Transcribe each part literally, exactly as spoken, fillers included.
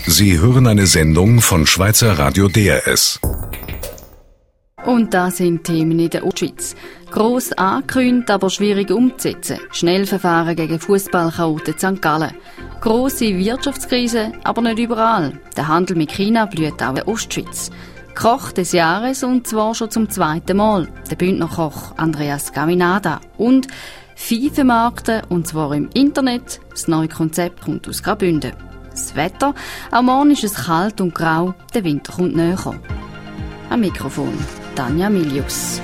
Sie hören eine Sendung von Schweizer Radio D R S. Und das sind Themen in der Ostschweiz. Gross angekündigt, aber schwierig umzusetzen. Schnellverfahren gegen Fußballchaoten Sankt Gallen. Grosse Wirtschaftskrise, aber nicht überall. Der Handel mit China blüht auch in der Ostschweiz. Koch des Jahres und zwar schon zum zweiten Mal. Der Bündner Koch Andreas Gaminada. Und FIFA-Markten, und zwar im Internet. Das neue Konzept kommt aus Graubünden. Das Wetter, auch morgen ist es kalt und grau, der Winter kommt näher. Am Mikrofon Tanja Milius.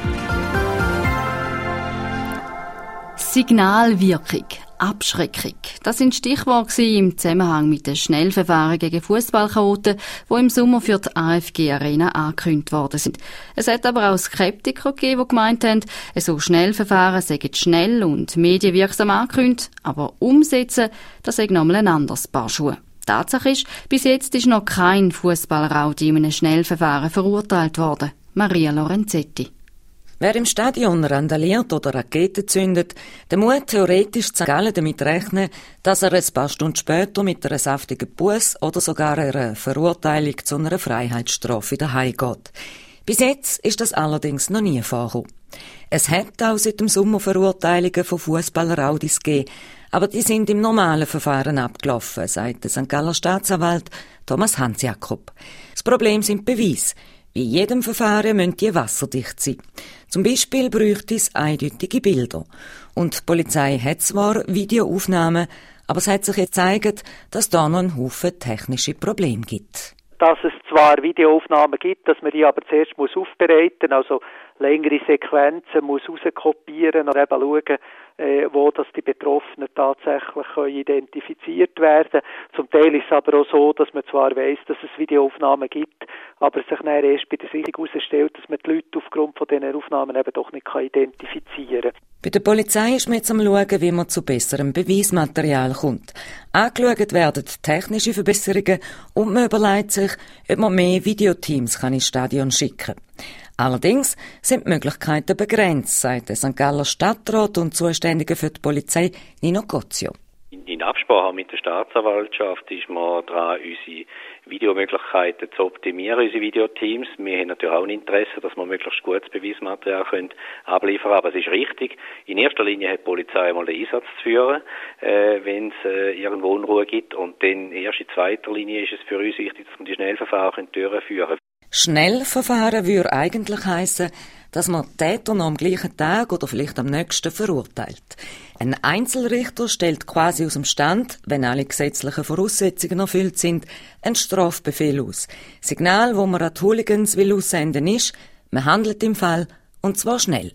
Signalwirkung, Abschreckung. Das sind Stichworte im Zusammenhang mit den Schnellverfahren gegen Fußballchaoten, die im Sommer für die A F G-Arena angekündigt worden sind. Es hat aber auch Skeptiker gegeben, die gemeint haben, so Schnellverfahren seien schnell und medienwirksam angekündigt, aber umsetzen, das sei nochmal ein anderes Paar Schuhe. Tatsache ist, bis jetzt ist noch kein Fußballraudi in einem Schnellverfahren verurteilt worden. Maria Lorenzetti. Wer im Stadion randaliert oder Raketen zündet, der muss theoretisch in Sankt Gallen damit rechnen, dass er ein paar Stunden später mit einer saftigen Busse oder sogar einer Verurteilung zu einer Freiheitsstrafe daheim geht. Bis jetzt ist das allerdings noch nie vorgekommen. Es hat auch seit dem Sommer Verurteilungen von Fußballraudis gegeben, aber die sind im normalen Verfahren abgelaufen, sagt der Sankt Galler Staatsanwalt Thomas Hans-Jakob. Das Problem sind Beweise. Wie in jedem Verfahren müssen die wasserdicht sein. Zum Beispiel bräuchte es eindeutige Bilder. Und die Polizei hat zwar Videoaufnahmen, aber es hat sich jetzt gezeigt, dass da noch einen Haufen technische Probleme gibt. Dass es zwar Videoaufnahmen gibt, dass man die aber zuerst muss aufbereiten, also längere Sequenzen muss rauskopieren und eben schauen, äh, wo dass die Betroffenen tatsächlich können identifiziert werden. Zum Teil ist es aber auch so, dass man zwar weiss, dass es Videoaufnahmen gibt, aber sich dann erst bei der Sichtung herausstellt, dass man die Leute aufgrund von diesen Aufnahmen eben doch nicht kann identifizieren kann. Bei der Polizei ist man jetzt am schauen, wie man zu besserem Beweismaterial kommt. Angeschaut werden technische Verbesserungen und man überlegt sich, ob man mehr Videoteams kann ins Stadion schicken kann. Allerdings sind die Möglichkeiten begrenzt, sagt der Sankt Galler Stadtrat und Zuständige für die Polizei Nino Cozio. In Absprache mit der Staatsanwaltschaft ist man dran, unsere Videomöglichkeiten zu optimieren, unsere Videoteams. Wir haben natürlich auch ein Interesse, dass wir möglichst gutes Beweismaterial können abliefern können. Aber es ist richtig, in erster Linie hat die Polizei mal den Einsatz zu führen, äh, wenn es äh, irgendwo Unruhe gibt. Und dann erst in zweiter Linie ist es für uns wichtig, dass wir die Schnellverfahren durchführen können. Schnellverfahren würde eigentlich heissen, dass man Täter noch am gleichen Tag oder vielleicht am nächsten verurteilt. Ein Einzelrichter stellt quasi aus dem Stand, wenn alle gesetzlichen Voraussetzungen erfüllt sind, einen Strafbefehl aus. Signal, wo man an die Hooligans will aussenden ist, man handelt im Fall, und zwar schnell.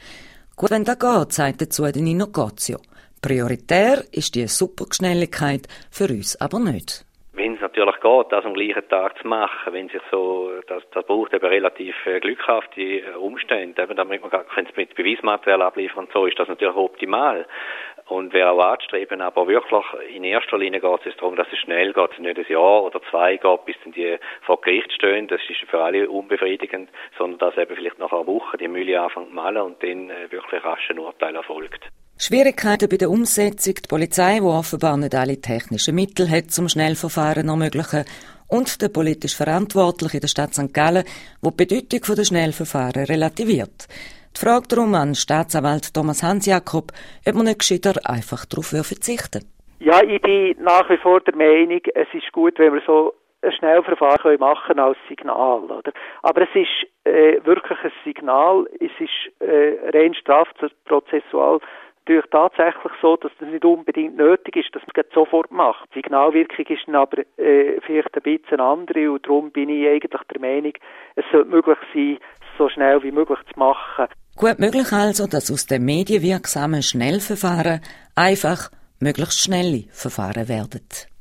Gut, wenn das geht, sagt dazu der Nino Cozio. Prioritär ist die Supergeschnelligkeit, für uns aber nicht. Wenn es natürlich geht, das am gleichen Tag zu machen, wenn sich so, das, das braucht eben relativ äh, glückhafte äh, Umstände, eben, damit man kann es mit Beweismaterial abliefern und so, ist das natürlich optimal und wäre auch anzustreben, aber wirklich in erster Linie geht es darum, dass es schnell geht, es nicht ein Jahr oder zwei geht, bis dann die vor Gericht stehen, das ist für alle unbefriedigend, sondern dass eben vielleicht nach einer Woche die Mühle anfängt zu malen und dann äh, wirklich rasch ein Urteil erfolgt. Schwierigkeiten bei der Umsetzung, die Polizei, die offenbar nicht alle technischen Mittel hat, zum Schnellverfahren ermöglichen, und der politisch Verantwortliche in der Stadt Sankt Gallen, der die Bedeutung der Schnellverfahren relativiert. Die Frage darum an Staatsanwalt Thomas Hans-Jakob, ob man nicht gescheiter einfach darauf verzichten will. Ja, ich bin nach wie vor der Meinung, es ist gut, wenn wir so ein Schnellverfahren machen können als Signal, oder? Aber es ist äh, wirklich ein Signal, es ist äh, rein strafprozessual durch tatsächlich so, dass das nicht unbedingt nötig ist, dass man es sofort macht. Die Signalwirkung ist dann aber äh, vielleicht ein bisschen andere und darum bin ich eigentlich der Meinung, es sollte möglich sein, so schnell wie möglich zu machen. Gut möglich also, dass aus dem medienwirksamen Schnellverfahren einfach möglichst schnelle Verfahren werden.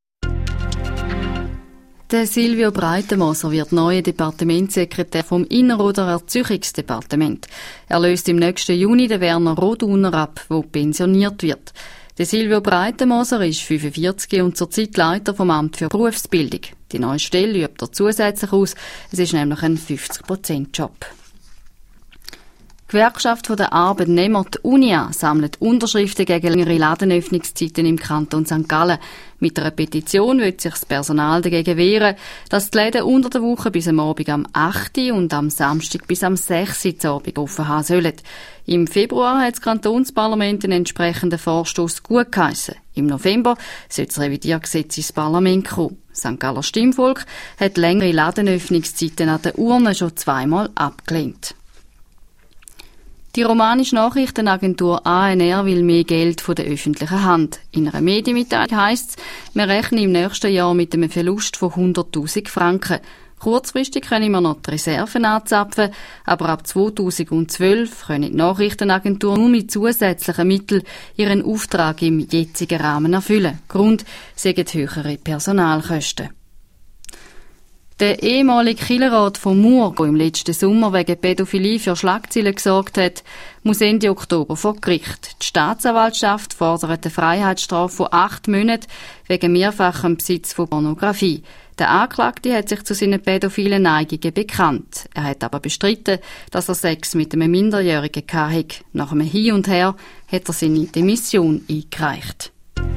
Der Silvio Breitenmoser wird neuer Departementssekretär vom Inneroder Erziehungsdepartement. Er löst im nächsten Juni den Werner Roduner ab, der pensioniert wird. Der Silvio Breitenmoser ist fünfundvierzig und zurzeit Leiter vom Amt für Berufsbildung. Die neue Stelle übt er zusätzlich aus. Es ist nämlich ein fünfzig Prozent Job. Die Gewerkschaft der Arbeitnehmer, die Unia, sammelt Unterschriften gegen längere Ladenöffnungszeiten im Kanton Sankt Gallen. Mit einer Petition will sich das Personal dagegen wehren, dass die Läden unter der Woche bis am Abend am acht Uhr und am Samstag bis am sechs Uhr zu Abend offen haben sollen. Im Februar hat das Kantonsparlament einen entsprechenden Vorstoss gutgeheissen. Im November soll das Revidiergesetz ins Parlament kommen. Sankt Galler Stimmvolk hat längere Ladenöffnungszeiten an den Urnen schon zweimal abgelehnt. Die romanische Nachrichtenagentur A N R will mehr Geld von der öffentlichen Hand. In einer Medienmitteilung heisst es, wir rechnen im nächsten Jahr mit einem Verlust von hunderttausend Franken. Kurzfristig können wir noch die Reserven anzapfen, aber ab zweitausendzwölf können die Nachrichtenagentur nur mit zusätzlichen Mitteln ihren Auftrag im jetzigen Rahmen erfüllen. Grund sind höhere Personalkosten. Der ehemalige Kirchenrat von Mur, der im letzten Sommer wegen Pädophilie für Schlagzeilen gesorgt hat, muss Ende Oktober vor Gericht. Die Staatsanwaltschaft fordert eine Freiheitsstrafe von acht Monaten wegen mehrfachem Besitz von Pornografie. Der Anklagte hat sich zu seinen pädophilen Neigungen bekannt. Er hat aber bestritten, dass er Sex mit einem Minderjährigen hatte. Nach einem Hin und Her hat er seine Demission eingereicht.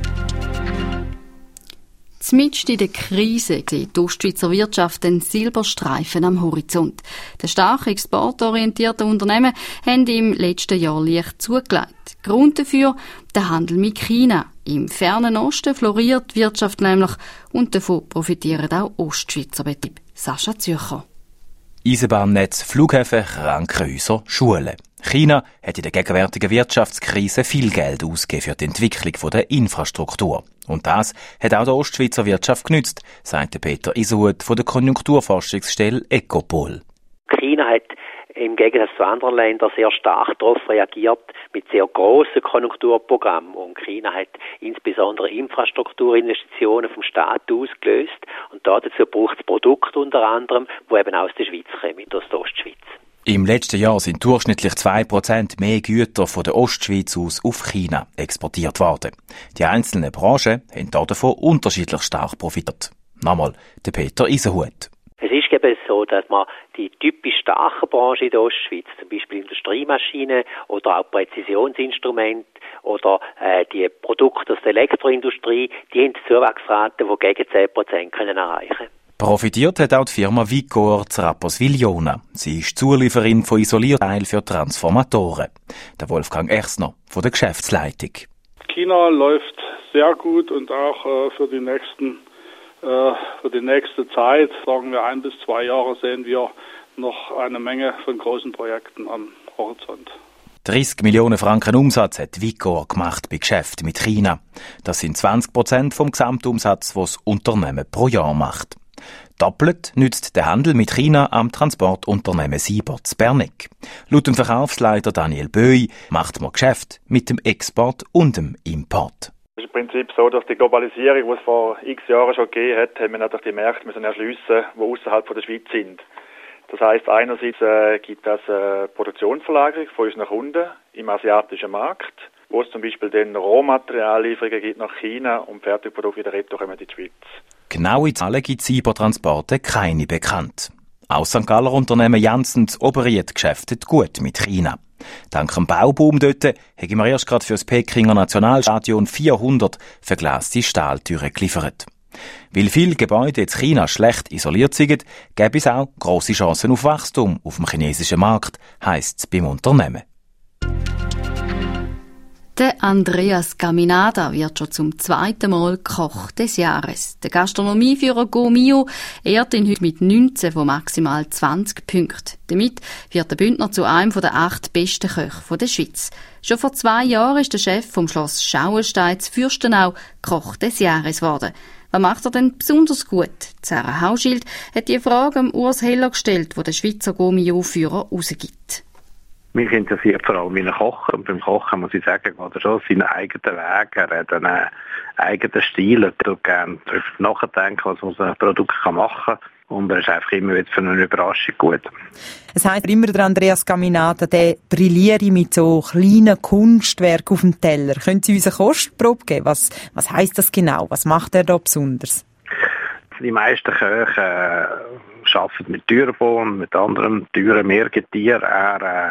Zumindest in der Krise sieht die Ostschweizer Wirtschaft einen Silberstreifen am Horizont. Die stark exportorientierten Unternehmen haben im letzten Jahr leicht zugelegt. Grund dafür der Handel mit China. Im fernen Osten floriert die Wirtschaft nämlich und davon profitieren auch Ostschweizer Betriebe. Sascha Zürcher. Eisenbahnnetz, Flughäfen, Krankenhäuser, Schulen. China hat in der gegenwärtigen Wirtschaftskrise viel Geld ausgegeben für die Entwicklung der Infrastruktur. Und das hat auch der Ostschweizer Wirtschaft genützt, sagt Peter Isohut von der Konjunkturforschungsstelle Ecopol. China hat im Gegensatz zu anderen Ländern sehr stark darauf reagiert mit sehr grossen Konjunkturprogrammen. Und China hat insbesondere Infrastrukturinvestitionen vom Staat ausgelöst. Und dazu braucht es Produkte unter anderem, die eben aus der Schweiz kommen, aus der Ostschweiz. Im letzten Jahr sind durchschnittlich zwei Prozent mehr Güter von der Ostschweiz aus auf China exportiert worden. Die einzelnen Branchen haben davon unterschiedlich stark profitiert. Nochmal der Peter Isenhut. Es ist eben so, dass man die typisch starken Branchen in der Ostschweiz, zum Beispiel Industriemaschinen oder auch Präzisionsinstrumente oder äh, die Produkte aus der Elektroindustrie, die haben Zuwachsraten, die gegen zehn Prozent können erreichen können. Profitiert hat auch die Firma Vicor zu Rapperswil-Jona. Sie ist Zulieferin von Isolierteilen für Transformatoren. Der Wolfgang Ersner von der Geschäftsleitung. China läuft sehr gut und auch äh, für die nächsten äh, für die nächste Zeit, sagen wir ein bis zwei Jahre, sehen wir noch eine Menge von großen Projekten am Horizont. dreißig Millionen Franken Umsatz hat Vicor gemacht bei Geschäften mit China. Das sind zwanzig Prozent vom Gesamtumsatz, was das Unternehmen pro Jahr macht. Doppelt nützt der Handel mit China am Transportunternehmen Sieber zu Berneck. Laut dem Verkaufsleiter Daniel Böi macht man Geschäft mit dem Export und dem Import. Es ist im Prinzip so, dass die Globalisierung, die es vor x Jahren schon gegeben hat, haben wir natürlich die Märkte müssen erschliessen, die außerhalb von der Schweiz sind. Das heisst, einerseits äh, gibt es eine Produktionsverlagerung von unseren Kunden im asiatischen Markt, wo es zum Beispiel dann Rohmateriallieferungen gibt nach China und Fertigprodukte wieder retour kommen in die Schweiz. Genaue Zahlen gibt Sieber Transporte keine bekannt. Auch Sankt Galler Unternehmen Janssens operiert Geschäfte gut mit China. Dank dem Bauboom dort haben wir erst gerade für das Pekinger Nationalstadion vierhundert verglaste Stahltüren geliefert. Weil viele Gebäude in China schlecht isoliert sind, gäbe es auch grosse Chancen auf Wachstum auf dem chinesischen Markt, heisst es beim Unternehmen. Der Andreas Caminada wird schon zum zweiten Mal Koch des Jahres. Der Gastronomieführer Go Mio ehrt ihn heute mit neunzehn von maximal zwanzig Punkten. Damit wird der Bündner zu einem der acht besten Köche der Schweiz. Schon vor zwei Jahren ist der Chef vom Schloss Schauenstein zu Fürstenau Koch des Jahres geworden. Was macht er denn besonders gut? Sarah Hauschild hat die Frage am Urs Heller gestellt, wo der Schweizer Go Mio-Führer rausgibt. Mich interessiert vor allem mein Kochen. Und beim Kochen muss ich sagen, hat er schon seinen eigenen Weg, er hat einen eigenen Stil. Er tut gerne darüber nachdenken, was man aus einem Produkt machen kann. Und er ist einfach immer wieder für eine Überraschung gut. Es heisst immer, der Andreas Caminada, der brilliere mit so kleinen Kunstwerken auf dem Teller. Können Sie uns eine Kostprobe geben? Was, was heisst das genau? Was macht er da besonders? Die meisten Köche äh, arbeiten mit Türbohnen, mit anderen Türen Meergetier. Er äh,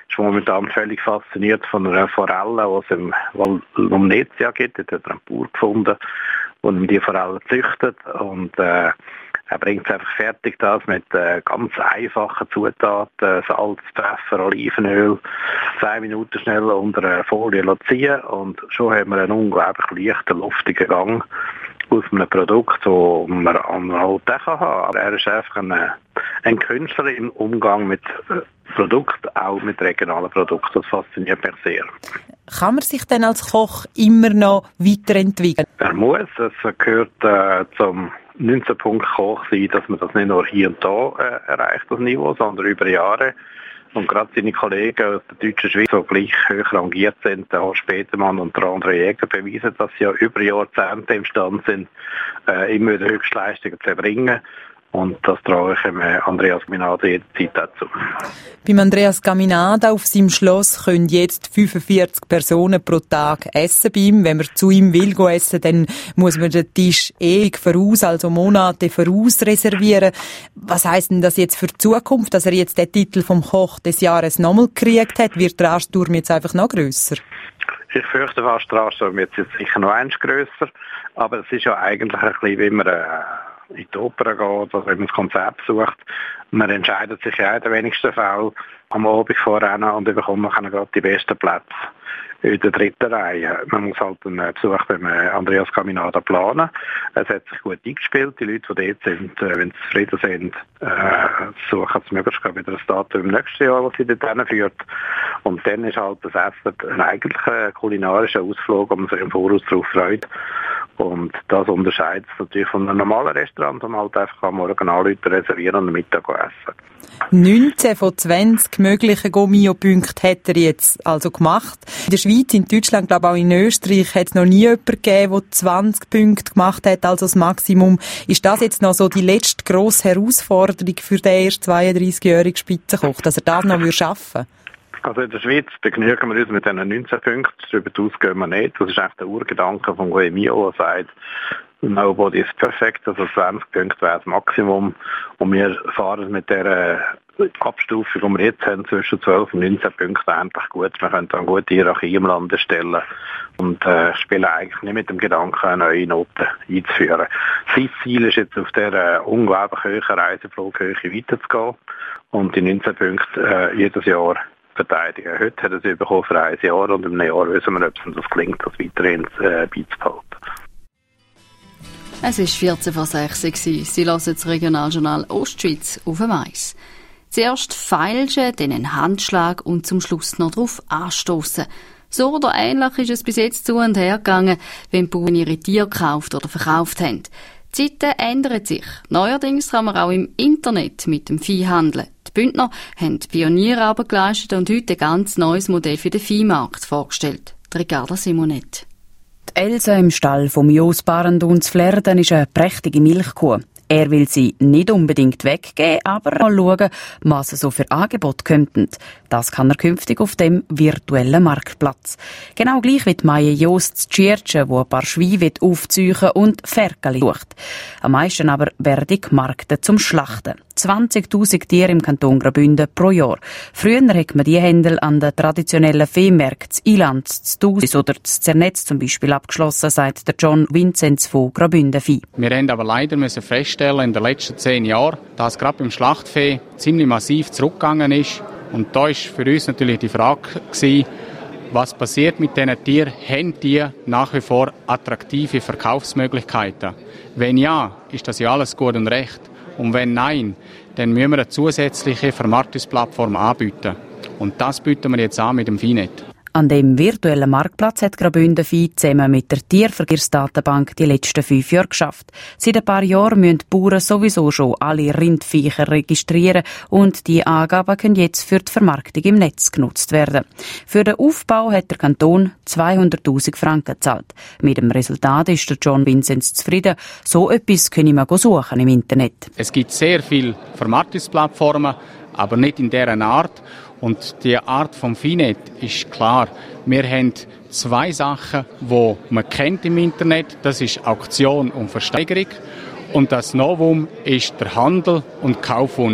ist momentan völlig fasziniert von einer Forelle, die es im Val Lumnezia gibt. Dort hat er einen Bauer gefunden, der ihm die Forelle züchtet. Und äh, er bringt es einfach fertig, das mit äh, ganz einfachen Zutaten, Salz, Pfeffer, Olivenöl, zwei Minuten schnell unter einer Folie ziehen und schon haben wir einen unglaublich leichten, luftigen Gang aus einem Produkt, das man an halt haben kann. Er ist einfach ein, ein Künstler im Umgang mit Produkten, auch mit regionalen Produkten. Das fasziniert mich sehr. Kann man sich denn als Koch immer noch weiterentwickeln? Er muss. Es gehört äh, zum neunzehn Punkt Koch sein, dass man das nicht nur hier und da äh, erreicht, das Niveau, sondern über Jahre. Und gerade seine Kollegen aus der deutschen Schweiz, die gleich hoch rangiert sind, der Horst Petermann und der André Jäger, beweisen, dass sie ja über Jahrzehnte imstande sind, äh, immer wieder Höchstleistungen zu erbringen. Und das traue ich dem Andreas Caminada jederzeit dazu. Beim Andreas Caminada auf seinem Schloss können jetzt fünfundvierzig Personen pro Tag essen bei ihm. Wenn man zu ihm will go essen, dann muss man den Tisch ewig voraus, also Monate voraus reservieren. Was heisst denn das jetzt für die Zukunft, dass er jetzt den Titel vom Koch des Jahres nochmal gekriegt hat? Wird der Ansturm jetzt einfach noch grösser? Ich fürchte fast, der Ansturm wird jetzt sicher noch eins grösser. Aber es ist ja eigentlich ein bisschen, wie man äh, in die Oper geht oder wenn man das Konzept sucht. Man entscheidet sich ja in den wenigsten Fällen am Abend vorher und bekommt nachher gerade die besten Plätze in der dritten Reihe. Man muss halt einen Besuch beim Andreas Caminada planen. Es hat sich gut eingespielt. Die Leute, die dort sind, wenn sie zufrieden sind, äh, suchen sie möglichst wieder ein Datum im nächsten Jahr, das sie dort hinführt. Und dann ist halt das Essen ein eigentlicher kulinarischer Ausflug, wo man sich im Voraus darauf freut. Und das unterscheidet es natürlich von einem normalen Restaurant, wo man halt einfach am Morgen anrufen, reservieren und am Mittag essen. neunzehn von zwanzig möglichen Gomio-Punkten hat er jetzt also gemacht. In der Schweiz, in Deutschland, glaube ich auch in Österreich hat es noch nie jemanden gegeben, der zwanzig Punkte gemacht hat, also das Maximum. Ist das jetzt noch so die letzte grosse Herausforderung für den erst zweiunddreißigjährigen Spitzenkoch, dass er das noch schaffen würde? Also in der Schweiz begnügen wir uns mit diesen neunzehn Punkten, darüber hinaus gehen wir nicht. Das ist echt der Urgedanke von Goemio, der sagt, nobody is perfect, also zwanzig Punkte wäre das Maximum. Und wir fahren mit der Abstufung, die wir jetzt haben, zwischen zwölf und neunzehn Punkten endlich gut. Wir können eine gute Hierarchie im Land erstellen und äh, spielen eigentlich nicht mit dem Gedanken, eine neue Note einzuführen. Sein Ziel ist jetzt auf dieser unglaublich hohen Reiseflughöhe weiterzugehen und die neunzehn Punkte äh, jedes Jahr verteidigen. Heute hat er sie bekommen für ein Jahr und im Jahr wissen wir, ob es das gelingt, das weiterhin äh, beizubehalten. Es war vierzehn vor sechs. Sie hören das Regionaljournal Ostschweiz auf dem Eis. Zuerst feilschen, dann einen Handschlag und zum Schluss noch darauf anstoßen. So oder ähnlich ist es bis jetzt zu und her gegangen, wenn die Bauern ihre Tiere gekauft oder verkauft haben. Die Zeiten ändern sich. Neuerdings kann man auch im Internet mit dem Vieh handeln. Die Bündner haben Pionierarbeit geleistet und heute ein ganz neues Modell für den Viehmarkt vorgestellt. Ricarda Simonet. Die Elsa im Stall vom Jos Barenduns Flerden ist eine prächtige Milchkuh. Er will sie nicht unbedingt weggeben, aber mal schauen, was so für Angebote könnten. Das kann er künftig auf dem virtuellen Marktplatz. Genau gleich wie die Maie Jost Tschirtsche, wo ein paar Schweine aufziehen und Ferkel sucht. Am meisten aber werden gemarktet zum Schlachten. zwanzigtausend Tiere im Kanton Graubünden pro Jahr. Früher hat man die Händel an den traditionellen Viehmärkten in Ilanz, zu Thusis oder zu Zernetz zum Beispiel abgeschlossen, sagt der John Vinzenz von Graubünden Vieh. Wir haben aber leider müssen feststellen in den letzten zehn Jahren, dass gerade beim Schlachtvieh ziemlich massiv zurückgegangen ist. Und da war für uns natürlich die Frage gewesen, was passiert mit diesen Tieren? Haben die nach wie vor attraktive Verkaufsmöglichkeiten? Wenn ja, ist das ja alles gut und recht. Und wenn nein, dann müssen wir eine zusätzliche Vermarktungsplattform anbieten. Und das bieten wir jetzt an mit dem Viehnet. An dem virtuellen Marktplatz hat Graubünden Vieh zusammen mit der Tierverkehrsdatenbank die letzten fünf Jahre geschafft. Seit ein paar Jahren müssen die Bauern sowieso schon alle Rindviecher registrieren und die Angaben können jetzt für die Vermarktung im Netz genutzt werden. Für den Aufbau hat der Kanton zweihunderttausend Franken gezahlt. Mit dem Resultat ist der John Vinzenz zufrieden. So etwas können wir suchen im Internet. Es gibt sehr viele Vermarktungsplattformen, aber nicht in dieser Art. Und die Art vom Viehnet ist klar. Wir haben zwei Sachen, die man kennt im Internet. Das ist Auktion und Versteigerung. Und das Novum ist der Handel und Kaufwunsch.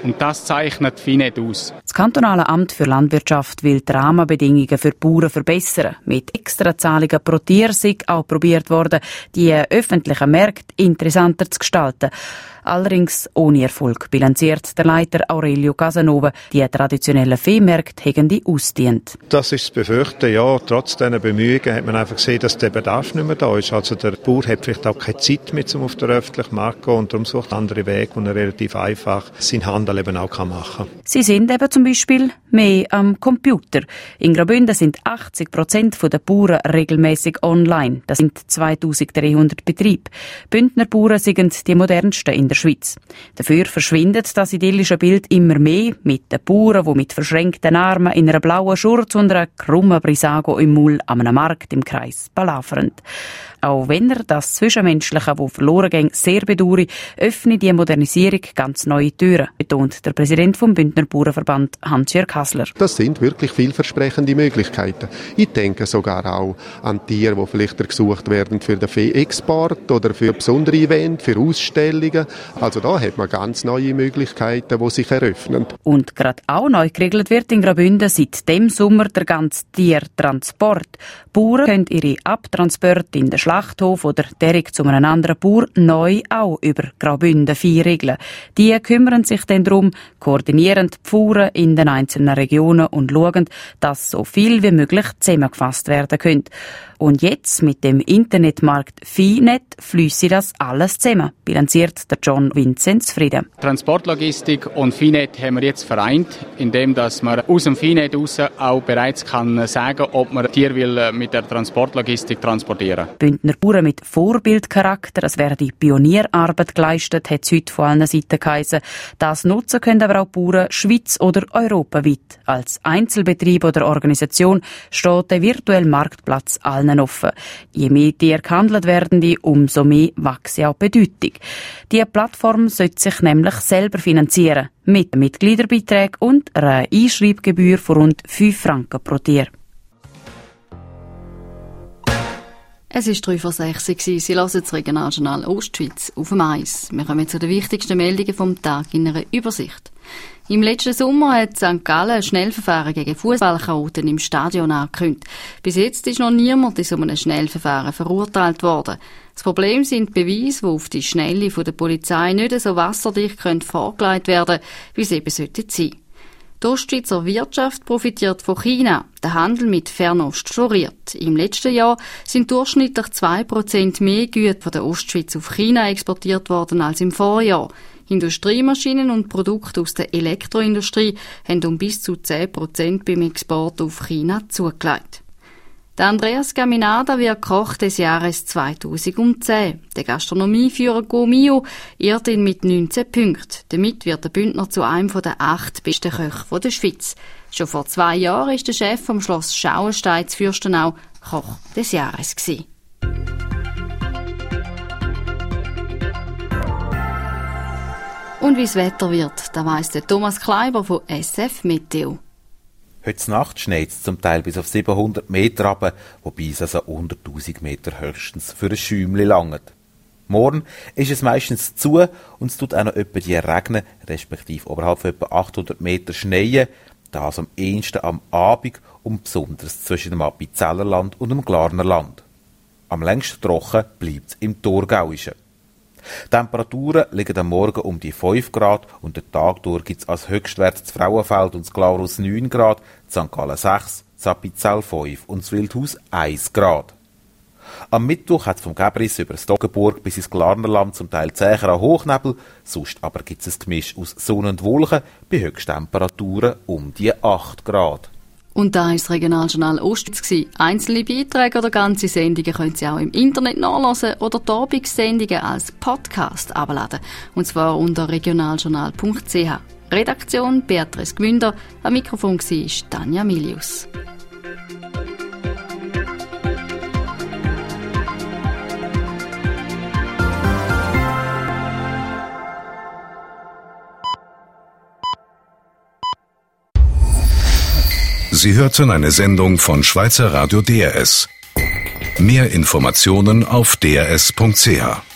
Und das zeichnet Finet aus. Das kantonale Amt für Landwirtschaft will die Rahmenbedingungen für die Bauern verbessern. Mit Extrazahlungen pro Tier sei auch probiert worden, die öffentlichen Märkte interessanter zu gestalten. Allerdings ohne Erfolg, bilanziert der Leiter Aurelio Casanova. Die traditionellen Viehmärkte haben die ausdient. Das ist zu befürchten, ja. Trotz dieser Bemühungen hat man einfach gesehen, dass der Bedarf nicht mehr da ist. Also der Bauer hat vielleicht auch keine Zeit mehr, um auf den öffentlichen Markt zu gehen und darum sucht andere Wege, wo er relativ einfach seinen Handel eben auch machen kann. Sie sind eben zum Beispiel mehr am Computer. In Graubünden sind achtzig Prozent der Bauern regelmäßig online. Das sind zweitausenddreihundert Betriebe. Bündner Bauern sind die modernsten in der Schweiz. Dafür verschwindet das idyllische Bild immer mehr mit den Bauern, die mit verschränkten Armen in einer blauen Schurz und einer krummen Brisago im Maul an einem Markt im Kreis palavern. Auch wenn er das Zwischenmenschliche, das verloren ging, sehr bedauere, öffne die Modernisierung ganz neue Türen, betont der Präsident vom Bündner Bauernverband Hans-Jörg Hasler. Das sind wirklich vielversprechende Möglichkeiten. Ich denke sogar auch an Tiere, die vielleicht gesucht werden für den Viehexport oder für besondere Events, für Ausstellungen. Also da hat man ganz neue Möglichkeiten, die sich eröffnen. Und gerade auch neu geregelt wird in Graubünden seit dem Sommer der ganze Tiertransport. Bauern können ihre Abtransporte in den Schlachthof oder direkt zu einem anderen Bauer neu auch über Graubünden Vieh regeln. Die kümmern sich dann darum, koordinieren die Pfuhren in den einzelnen Regionen und schauen, dass so viel wie möglich zusammengefasst werden können. Und jetzt mit dem Internetmarkt Finet fließe das alles zusammen, bilanziert der John Vinzenz Frieden. Transportlogistik und Finet haben wir jetzt vereint, indem dass man aus dem Finet raus auch bereits kann sagen, ob man Tier will mit der Transportlogistik transportieren. Bündner Bauern mit Vorbildcharakter, es werde Pionierarbeit geleistet, hat es heute von allen Seiten geheissen. Das nutzen können aber auch Bauern Schweiz oder europaweit. Als Einzelbetrieb oder Organisation steht der virtuelle Marktplatz allen offen. Je mehr Tiere gehandelt werden, umso mehr wächst auch die Bedeutung. Die Plattform sollte sich nämlich selber finanzieren, mit Mitgliederbeiträgen und einer Einschreibgebühr von rund fünf Franken pro Tier. Es war drei vor sechs. Sie hören das Regionaljournal Ostschweiz auf dem Eis. Wir kommen zu den wichtigsten Meldungen vom Tag in einer Übersicht. Im letzten Sommer hat Sankt Gallen ein Schnellverfahren gegen Fußballchaoten im Stadion angekündigt. Bis jetzt ist noch niemand in so einem Schnellverfahren verurteilt worden. Das Problem sind die Beweise, die auf die Schnelle von der Polizei nicht so wasserdicht vorgelegt werden können, wie sie eben sein sollten. Die Ostschweizer Wirtschaft profitiert von China. Der Handel mit Fernost floriert. Im letzten Jahr sind durchschnittlich zwei Prozent mehr Güter von der Ostschweiz auf China exportiert worden als im Vorjahr. Industriemaschinen und Produkte aus der Elektroindustrie haben um bis zu zehn Prozent beim Export auf China zugelegt. Der Andreas Caminada wird Koch des Jahres zweitausendzehn. Der Gastronomieführer Gomio ehrt ihn mit neunzehn Punkten. Damit wird der Bündner zu einem der acht besten Köche der Schweiz. Schon vor zwei Jahren war der Chef vom Schloss Schauenstein zu Fürstenau Koch des Jahres gewesen. Und wie das Wetter wird, da weiss der Thomas Kleiber von S F Meteo. Heute Nacht schneit es zum Teil bis auf siebenhundert Meter runter, wobei es also hunderttausend Meter höchstens für ein Schäumchen langt. Morgen ist es meistens zu und es tut auch noch etwa die regnen, respektive oberhalb von etwa achthundert Meter schneien, das am ehesten am Abend und besonders zwischen dem Appenzellerland und dem Glarnerland. Am längsten trocken bleibt es im Thurgauischen. Die Temperaturen liegen am Morgen um die fünf Grad und den Tag durch gibt es als Höchstwert das Frauenfeld und das Glarus neun Grad, Sankt Gallen sechs, das Appenzell fünf und das Wildhaus eins Grad. Am Mittwoch hat es vom Gebris über das Toggenburg bis ins Glarnerland zum Teil zäher an Hochnebel, sonst aber gibt es ein Gemisch aus Sonne und Wolken bei Höchsttemperaturen um die acht Grad. Und da war das Regionaljournal Ostschweiz. Einzelne Beiträge oder ganze Sendungen können Sie auch im Internet nachlesen oder die Abendssendungen als Podcast abladen. Und zwar unter regionaljournal punkt c h. Redaktion Beatrice Gwünder, am Mikrofon war Tanja Milius. Sie hörten eine Sendung von Schweizer Radio D R S. Mehr Informationen auf d r s punkt c h.